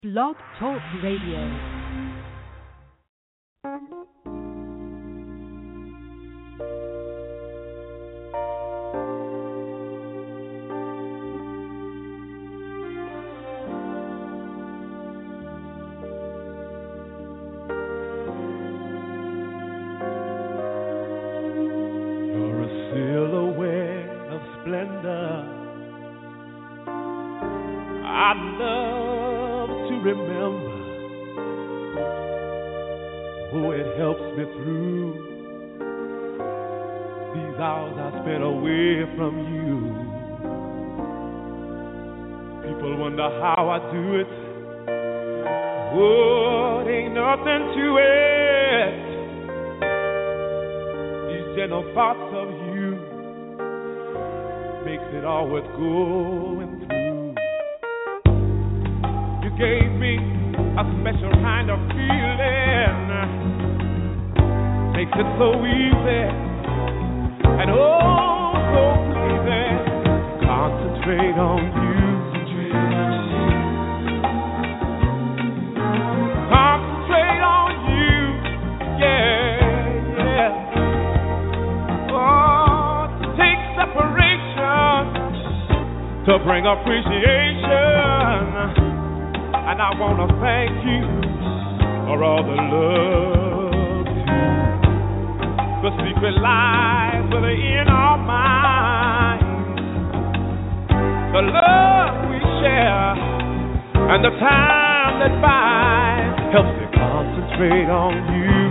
Blog Talk Radio. How I do it, oh, ain't nothing to it. These gentle thoughts of you makes it all worth going through. You gave me a special kind of feeling, makes it so easy and oh, so easy to concentrate on you. To bring appreciation, and I want to thank you for all the love too. The secret lies within our minds, the love we share, and the time that buys helps me concentrate on you.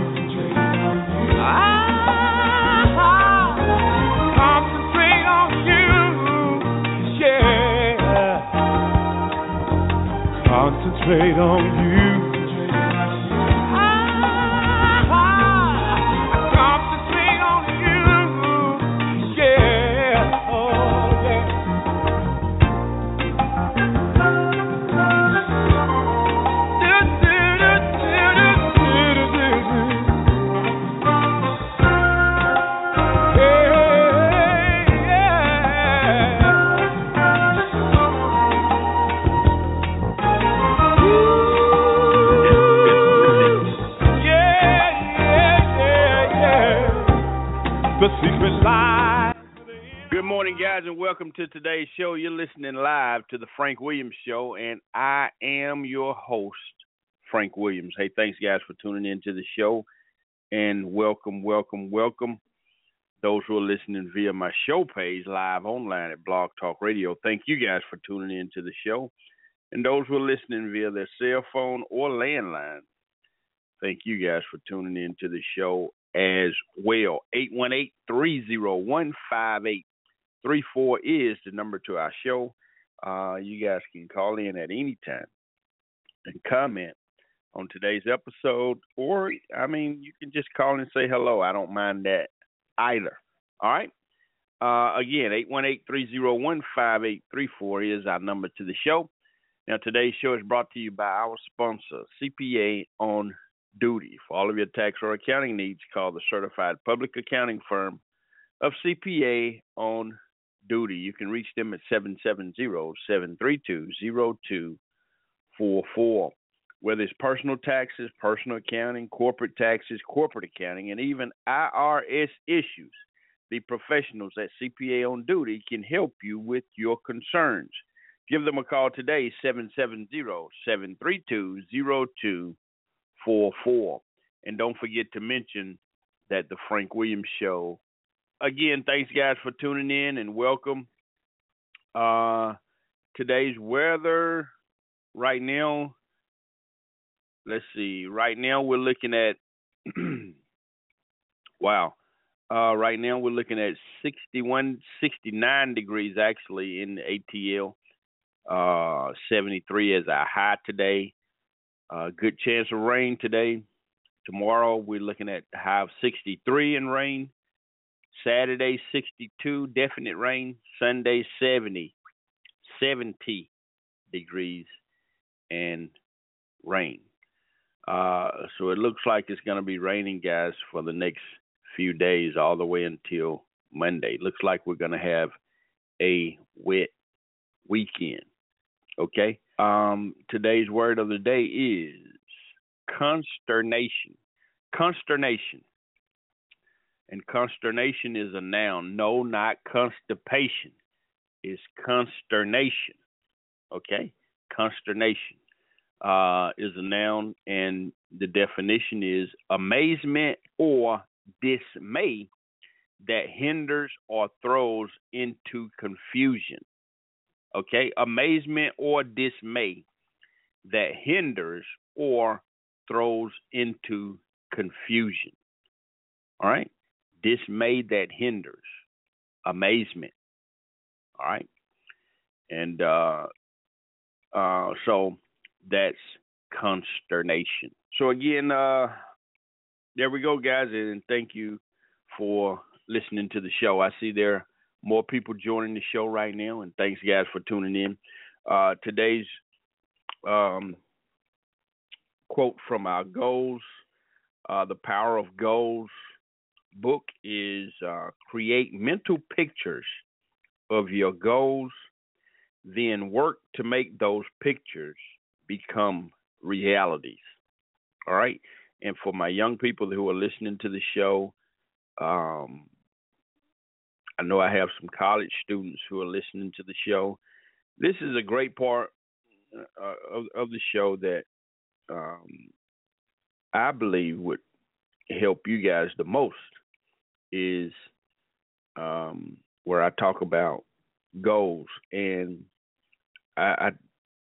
Concentrate on you. Concentrate on you. Yeah, oh yeah. Good morning, guys, and welcome to today's show. You're listening live to the Frank Williams Show, and I am your host, Frank Williams. Hey, thanks, guys, for tuning in to the show, and welcome. Those who are listening via my show page live online at Blog Talk Radio, thank you guys for tuning in to the show. And those who are listening via their cell phone or landline, thank you guys for tuning in to the show as well. 818-301-5834 is the number to our show. You guys can call in at any time and comment on today's episode, or, you can just call and say hello. I don't mind that either. All right? Again, 818-301-5834 is our number to the show. Now, today's show is brought to you by our sponsor, CPA on Duty. For all of your tax or accounting needs, call the certified public accounting firm of CPA on Duty. You can reach them at 770-732-0244. Whether it's personal taxes, personal accounting, corporate taxes, corporate accounting, and even IRS issues, the professionals at CPA on Duty can help you with your concerns. Give them a call today, 770-732-0244. And don't forget to mention that the Frank Williams Show. Again, thanks, guys, for tuning in, and welcome. Today's weather right now, let's see. Right now we're looking at, wow. Right now we're looking at 69 degrees actually in the ATL. 73 is our high today. Good chance of rain today. Tomorrow we're looking at a high of 63 and rain. Saturday 62, definite rain. Sunday 70 degrees and rain. So it looks like it's going to be raining, guys, for the next few days all the way until Monday. Looks like we're going to have a wet weekend. Okay? Today's word of the day is consternation. Consternation. And consternation is a noun. No, not constipation. It's consternation. Okay? Consternation is a noun, and the definition is amazement or dismay that hinders or throws into confusion. Okay? Amazement or dismay that hinders or throws into confusion. All right? Dismay that hinders. Amazement. All right? And so that's consternation. So again, there we go, guys, and thank you for listening to the show. I see there are more people joining the show right now, and thanks, guys, for tuning in. Today's quote from our Goals, The Power of Goals book is create mental pictures of your goals, then work to make those pictures become realities. All right? And for my young people who are listening to the show, I know I have some college students who are listening to the show. This is a great part of the show that I believe would help you guys the most is where I talk about goals. And I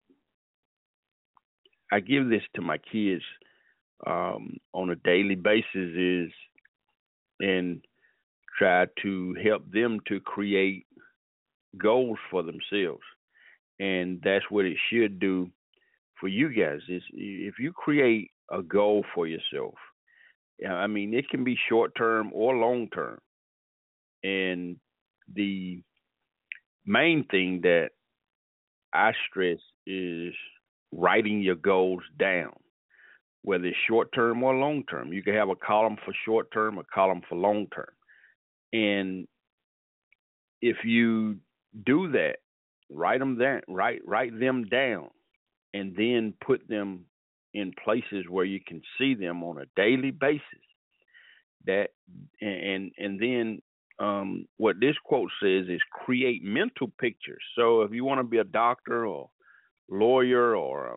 give this to my kids on a daily basis and try to help them to create goals for themselves. And that's what it should do for you guys is if you create a goal for yourself, I mean, it can be short term or long term. And the main thing that I stress is writing your goals down, whether it's short term or long term. You can have a column for short term, a column for long term. And if you do that, write them down, and then put them in places where you can see them on a daily basis. That and then what this quote says is create mental pictures. So if you want to be a doctor or lawyer or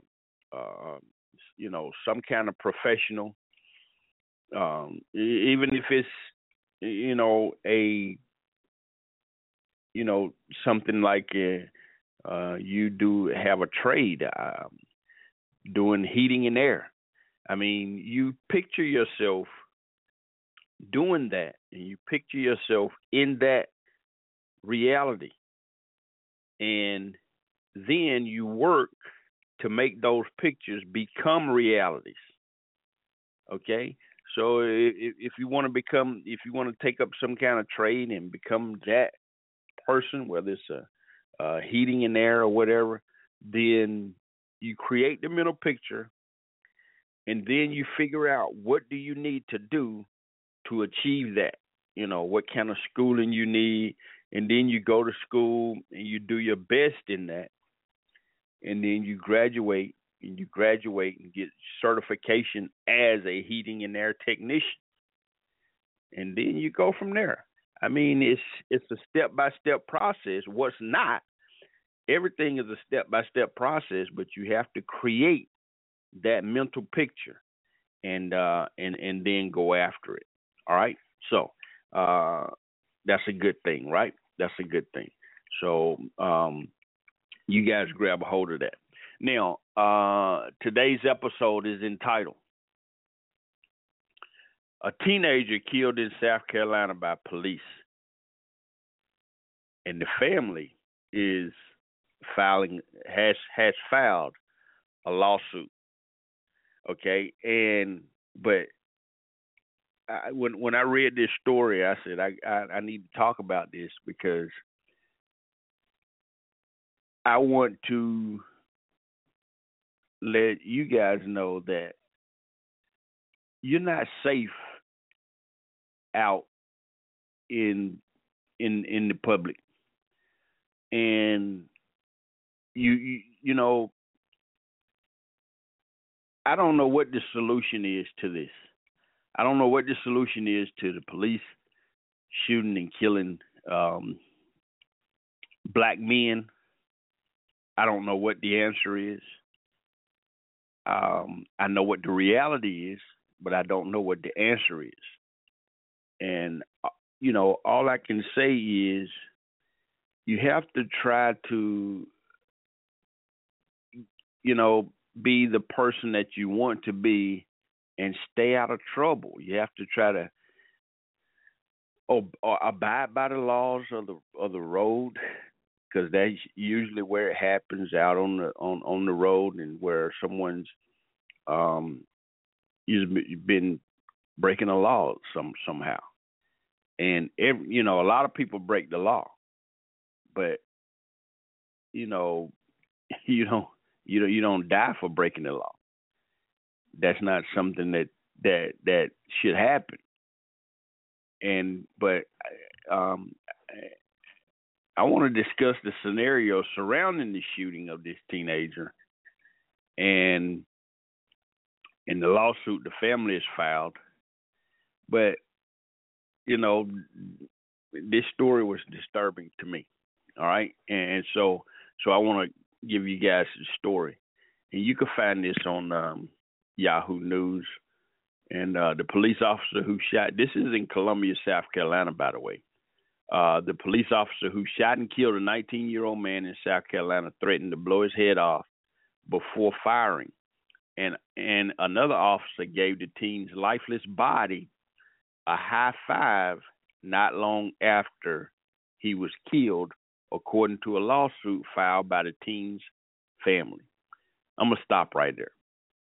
some kind of professional, even if it's something like you do have a trade doing heating and air. I mean, you picture yourself doing that, and you picture yourself in that reality, and then you work to make those pictures become realities. Okay, so if you want to take up some kind of trade and become that person, whether it's a heating and air or whatever, then you create the mental picture, and then you figure out what do you need to do to achieve that. What kind of schooling you need, and then you go to school and you do your best in that, and then you graduate and get certification as a heating and air technician, and then you go from there. I mean, it's a step-by-step process. What's not? Everything is a step-by-step process, but you have to create that mental picture and then go after it. All right? So that's a good thing, right? That's a good thing. So you guys grab a hold of that. Now, today's episode is entitled A Teenager Killed in South Carolina by Police. And the family has filed a lawsuit. Okay, but when I read this story, I said I need to talk about this because I want to let you guys know that you're not safe out in the public, and you know I don't know what the solution is to this. I don't know what the solution is to the police shooting and killing black men. I don't know what the answer is. I know what the reality is, but I don't know what the answer is. And, all I can say is you have to try to, be the person that you want to be and stay out of trouble. You have to try to abide by the laws of the road, because that's usually where it happens, out on the road, and where someone's you've been breaking a law somehow. And a lot of people break the law, but you don't die for breaking the law. That's not something that should happen. But I want to discuss the scenario surrounding the shooting of this teenager and the lawsuit the family has filed. But this story was disturbing to me. All right, and so I want to give you guys the story, and you can find this on Yahoo News. And the police officer who shot, this is in Columbia, South Carolina, by the way. The police officer who shot and killed a 19-year-old man in South Carolina threatened to blow his head off before firing. And another officer gave the teen's lifeless body a high five not long after he was killed, according to a lawsuit filed by the teen's family. I'm going to stop right there.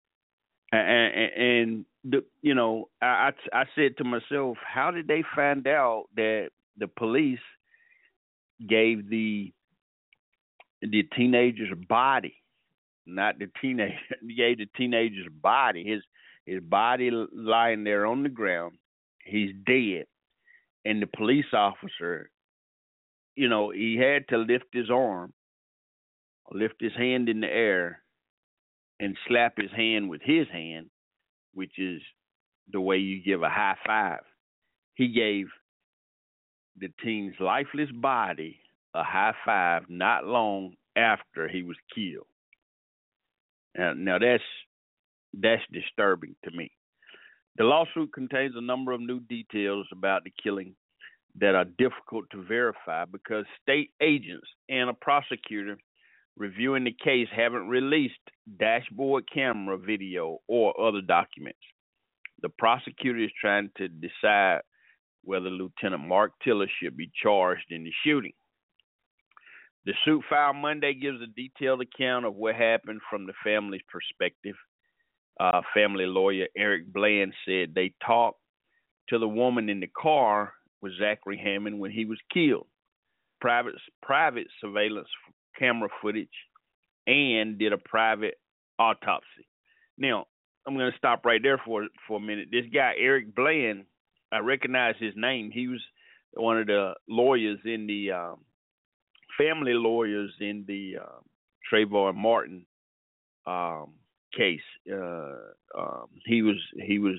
And I said to myself, how did they find out that the police gave the teenager's body, not the teenager, gave the teenager's body, his body lying there on the ground, he's dead, and the police officer, he had to lift his arm, lift his hand in the air, and slap his hand with his hand, which is the way you give a high five. He gave the teen's lifeless body a high five not long after he was killed. Now that's disturbing to me. The lawsuit contains a number of new details about the killing that are difficult to verify because state agents and a prosecutor reviewing the case haven't released dashboard camera video or other documents. The prosecutor is trying to decide whether Lieutenant Mark Tiller should be charged in the shooting. The suit filed Monday gives a detailed account of what happened from the family's perspective. Family lawyer Eric Bland said they talked to the woman in the car with Zachary Hammond when he was killed. Private surveillance camera footage, and did a private autopsy. Now, I'm going to stop right there for a minute. This guy, Eric Bland, I recognize his name. He was one of the lawyers in the family lawyers in the Trayvon Martin case. He was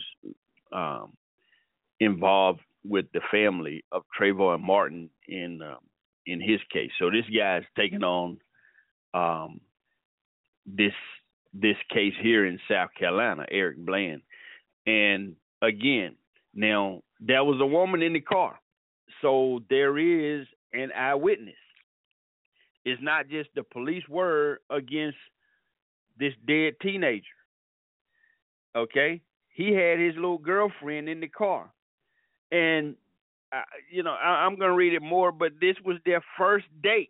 involved with the family of Trayvon Martin in his case. So this guy's taking on this case here in South Carolina, Eric Bland. And again, now there was a woman in the car, so there is an eyewitness. It's not just the police word against this dead teenager. Okay? He had his little girlfriend in the car. And, I'm going to read it more, but this was their first date.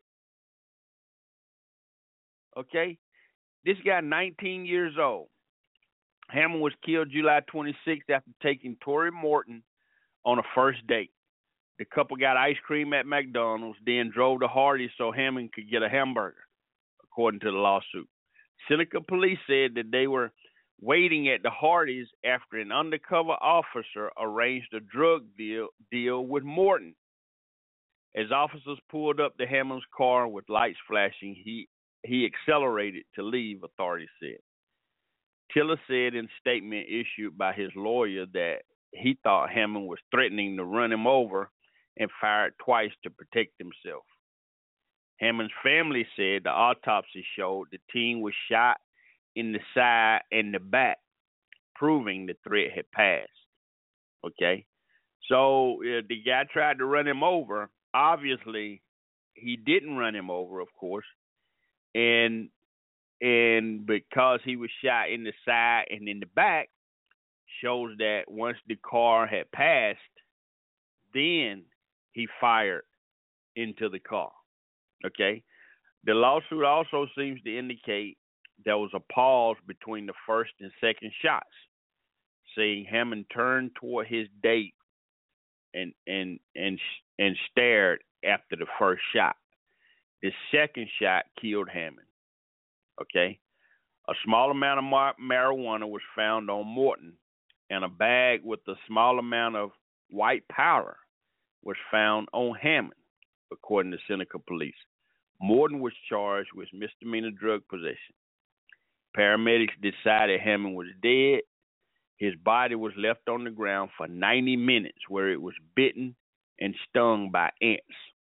Okay? This guy, 19 years old. Hammond was killed July 26th after taking Tori Morton on a first date. The couple got ice cream at McDonald's, then drove to Hardee's so Hammond could get a hamburger, according to the lawsuit. Seneca police said that they were waiting at the Hardee's after an undercover officer arranged a drug deal with Morton. As officers pulled up to Hammond's car with lights flashing, he accelerated to leave, authorities said. Tiller said in a statement issued by his lawyer that he thought Hammond was threatening to run him over and fired twice to protect himself. Hammond's family said the autopsy showed the teen was shot in the side and the back, proving the threat had passed. Okay? So the guy tried to run him over. Obviously, he didn't run him over, of course. And because he was shot in the side and in the back, shows that once the car had passed, then he fired into the car. Okay? The lawsuit also seems to indicate there was a pause between the first and second shots, saying Hammond turned toward his date and stared after the first shot. The second shot killed Hammond. Okay? A small amount of marijuana was found on Morton, and a bag with a small amount of white powder was found on Hammond, according to Seneca police. Morton was charged with misdemeanor drug possession. Paramedics decided Hammond was dead. His body was left on the ground for 90 minutes where it was bitten and stung by ants.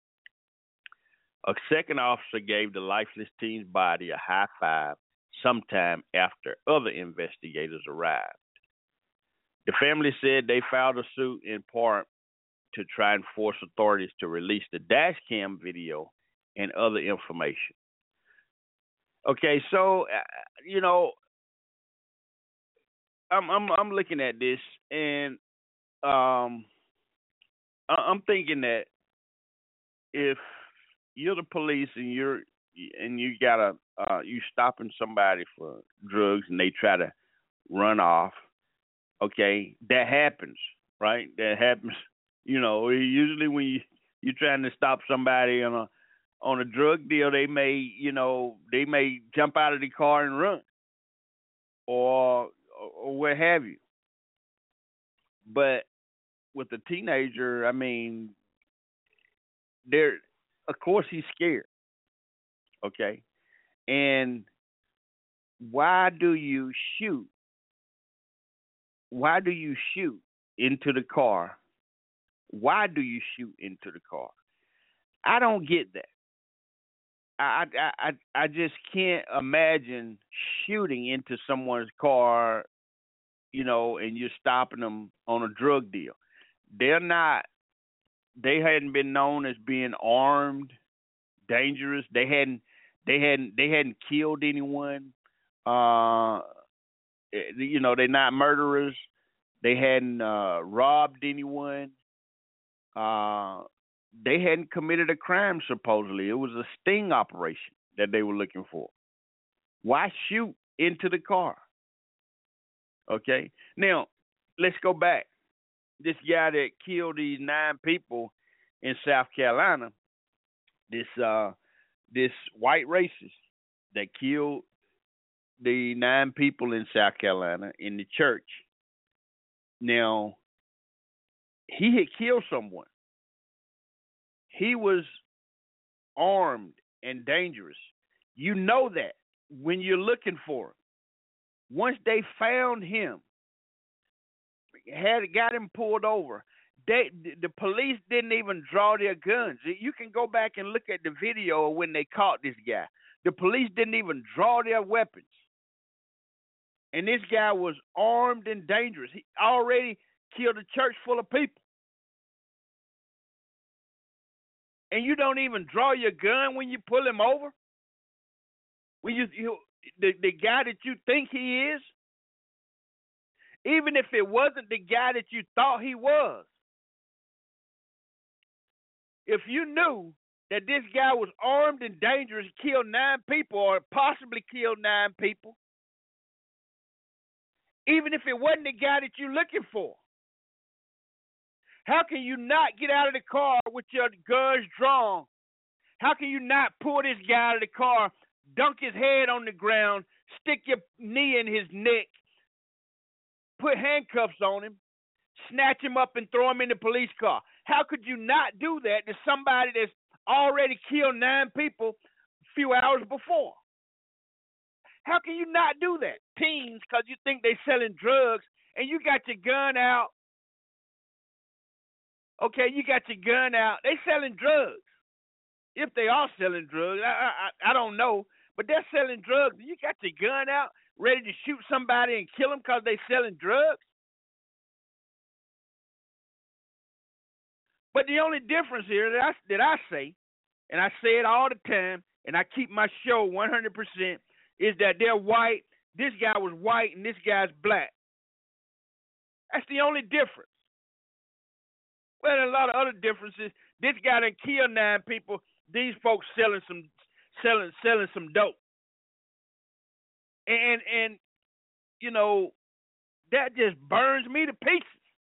A second officer gave the lifeless teen's body a high five sometime after other investigators arrived. The family said they filed a suit in part to try and force authorities to release the dash cam video and other information. Okay, so I'm looking at this, and I'm thinking that if you're the police and you stopping somebody for drugs and they try to run off, okay, that happens, right? That happens. Usually when you're trying to stop somebody on a drug deal, they may jump out of the car and run, or what have you. But with a teenager, I mean, of course he's scared. Okay? And why do you shoot? Why do you shoot into the car? Why do you shoot into the car? I don't get that. I just can't imagine shooting into someone's car, and you're stopping them on a drug deal. They hadn't been known as being armed, dangerous. They hadn't killed anyone. They're not murderers. They hadn't robbed anyone. They hadn't committed a crime, supposedly. It was a sting operation that they were looking for. Why shoot into the car? Okay? Now, let's go back. This guy that killed these 9 people in South Carolina, this white racist that killed the 9 people in South Carolina in the church. Now, he had killed someone. He was armed and dangerous. You know that when you're looking for him. Once they found him, got him pulled over, the police didn't even draw their guns. You can go back and look at the video of when they caught this guy. The police didn't even draw their weapons. And this guy was armed and dangerous. He already killed a church full of people. And you don't even draw your gun when you pull him over? When the guy that you think he is? Even if it wasn't the guy that you thought he was. If you knew that this guy was armed and dangerous, killed 9 people or possibly killed 9 people, even if it wasn't the guy that you're looking for, how can you not get out of the car with your guns drawn? How can you not pull this guy out of the car, dunk his head on the ground, stick your knee in his neck, put handcuffs on him, snatch him up and throw him in the police car? How could you not do that to somebody that's already killed 9 people a few hours before? How can you not do that? Teens, because you think they selling drugs, and you got your gun out. Okay, you got your gun out. They selling drugs. If they are selling drugs, I don't know, but they're selling drugs. You got your gun out, ready to shoot somebody and kill them because they selling drugs. But the only difference here that I say, and I say it all the time, and I keep my show 100%, is that they're white. This guy was white, and this guy's black. That's the only difference. Well, a lot of other differences. This guy done killed 9 people. These folks selling some dope. And you know, that just burns me to pieces.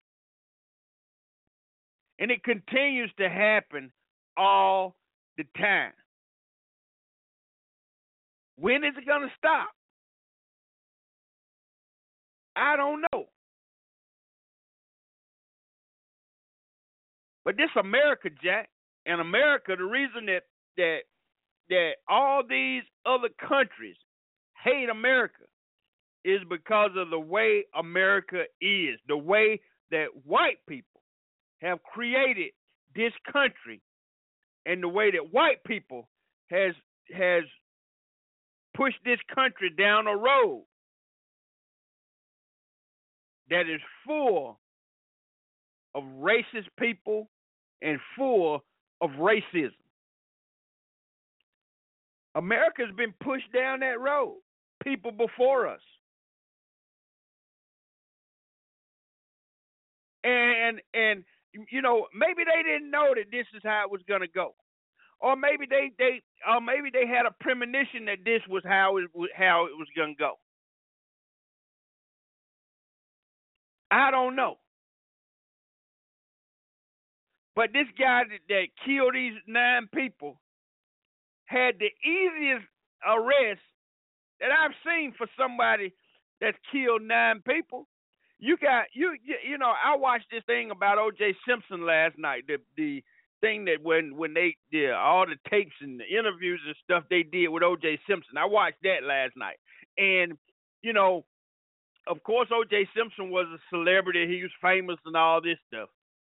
And it continues to happen all the time. When is it going to stop? I don't know. But this America, Jack, and America, the reason that all these other countries hate America is because of the way America is, the way that white people have created this country, and the way that white people has pushed this country down a road that is full of racist people and full of racism. America's been pushed down that road. People before us. And you know, maybe they didn't know that this is how it was going to go. Or maybe they had a premonition that this was how it was going to go. I don't know. But this guy that killed these 9 people had the easiest arrest that I've seen for somebody that's killed 9 people. You know, I watched this thing about O.J. Simpson last night. The thing that when they did all the tapes and the interviews and stuff they did with O.J. Simpson. I watched that last night. And, you know, of course O.J. Simpson was a celebrity. He was famous and all this stuff.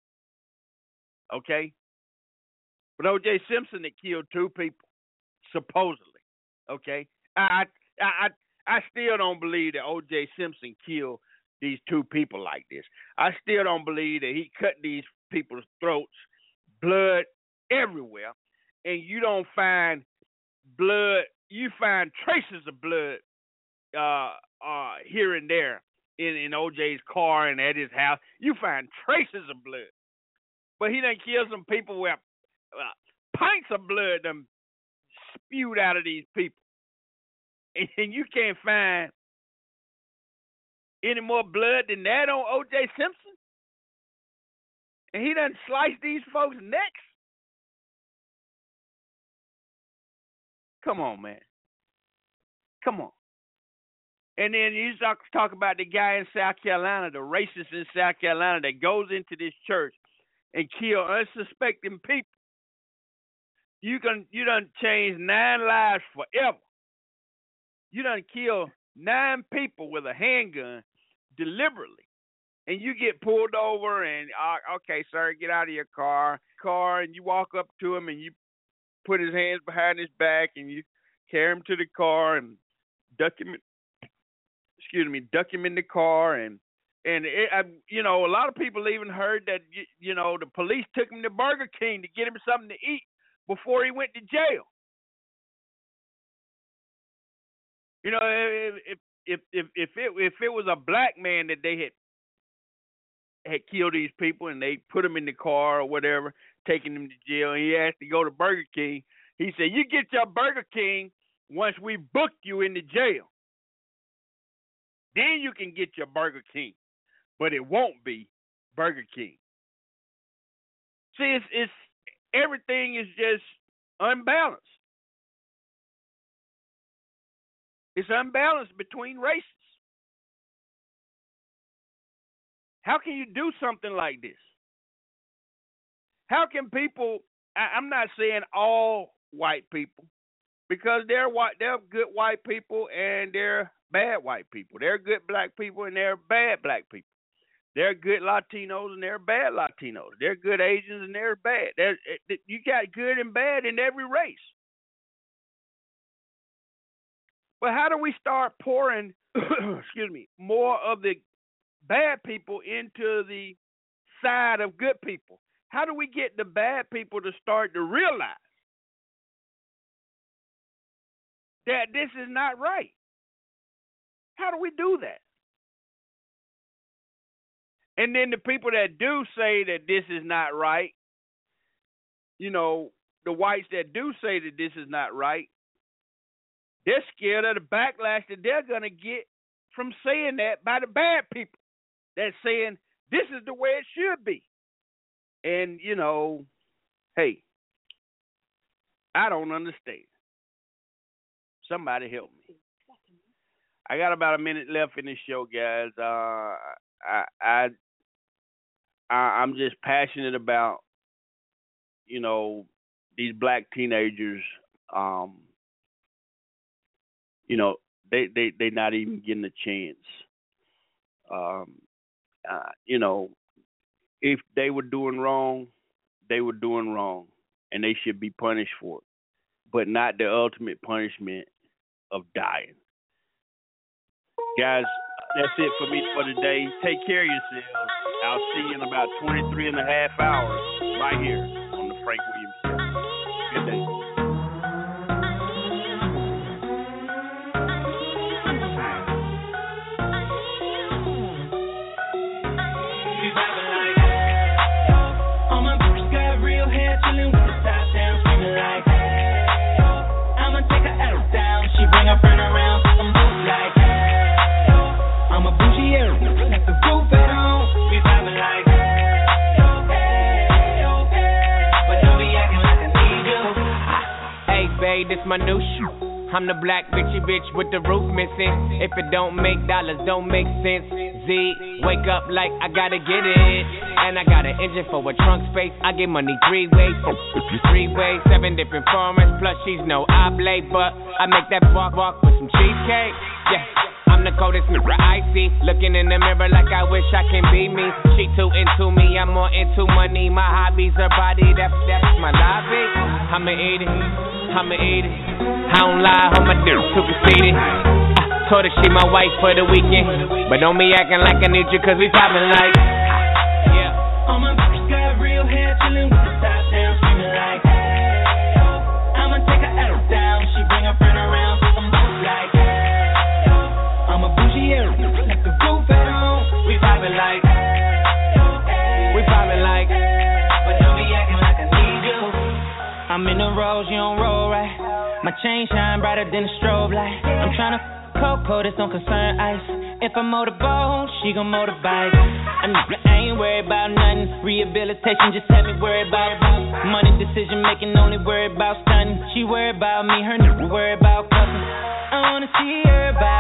Okay? But O.J. Simpson had killed 2 people, supposedly. Okay? I still don't believe that O.J. Simpson killed these 2 people like this. I still don't believe that he cut these people's throats, blood everywhere, and you don't find blood. You find traces of blood here and there in O.J.'s car and at his house. You find traces of blood. But he done killed some people where pints of blood done spewed out of these people. And you can't find any more blood than that on O.J. Simpson. And he done sliced these folks' necks. Come on, man. Come on. And then you talk about the guy in South Carolina, the racist in South Carolina that goes into this church and kill unsuspecting people. You done changed 9 lives forever. You done kill 9 people with a handgun deliberately. And you get pulled over and, okay, sir, get out of your car, and you walk up to him and you put his hands behind his back and you carry him to the car and duck him in the car. And you know, a lot of people even heard that, you know, the police took him to Burger King to get him something to eat before he went to jail. You know, if it was a black man that they had killed these people and they put him in the car or whatever, taking him to jail, and he asked to go to Burger King, he said, "You get your Burger King once we book you into jail. Then you can get your Burger King, but it won't be Burger King." See, it's everything is just unbalanced. It's unbalanced between races. How can you do something like this? How can people, I'm not saying all white people, because they're good white people and they're bad white people. They're good black people and they're bad black people. They're good Latinos and they're bad Latinos. They're good Asians and they're bad. You got good and bad in every race. But how do we start pouring, more of the bad people into the side of good people? How do we get the bad people to start to realize that this is not right? How do we do that? And then the people that do say that this is not right, the whites that do say that this is not right, they're scared of the backlash that they're going to get from saying that by the bad people that's saying this is the way it should be. And, hey, I don't understand. Somebody help me. I got about a minute left in this show, guys. I'm just passionate about, these black teenagers. They not even getting a chance. If they were doing wrong, and they should be punished for it, but not the ultimate punishment of dying. Guys, that's it for me for today. Take care of yourselves. I'll see you in about 23 and a half hours right here on the Frank Williams Show. Good day. This my new shoe. I'm the black bitchy bitch with the roof missing. If it don't make dollars, don't make sense. Z, wake up like I gotta get it. And I got an engine for a trunk space. I get money 3 ways. 3 ways, 7 different formats. Plus she's no oblate, but I make that walk with some cheesecake. Yeah. I'm the coldest mirror I see. Looking in the mirror like I wish I can be me. She too into me, I'm more into money. My hobbies are body, that's my lobby. I'ma eat it. I don't lie, I'ma do superseded. I told her she my wife for the weekend, but don't be acting like I need you, cause we poppin' like. Yeah. All my bitches got real hair, chillin' with the top down, screamin' like. I'ma take her out down, she bring her friend around, so I'm both like. I'm a bougie area, left the roof at home. We poppin' like, but don't be acting like I need you. I'm in the rose, you don't roll right. My chain shine brighter than a strobe light. I'm tryna Coco, this don't concern ice. If I motorboat, she gon' motorbike. I ain't worried about nothing. Rehabilitation just had me worried about money, decision making, only worried about stunning. She worried about me, her nigga worried about cussing. I wanna see everybody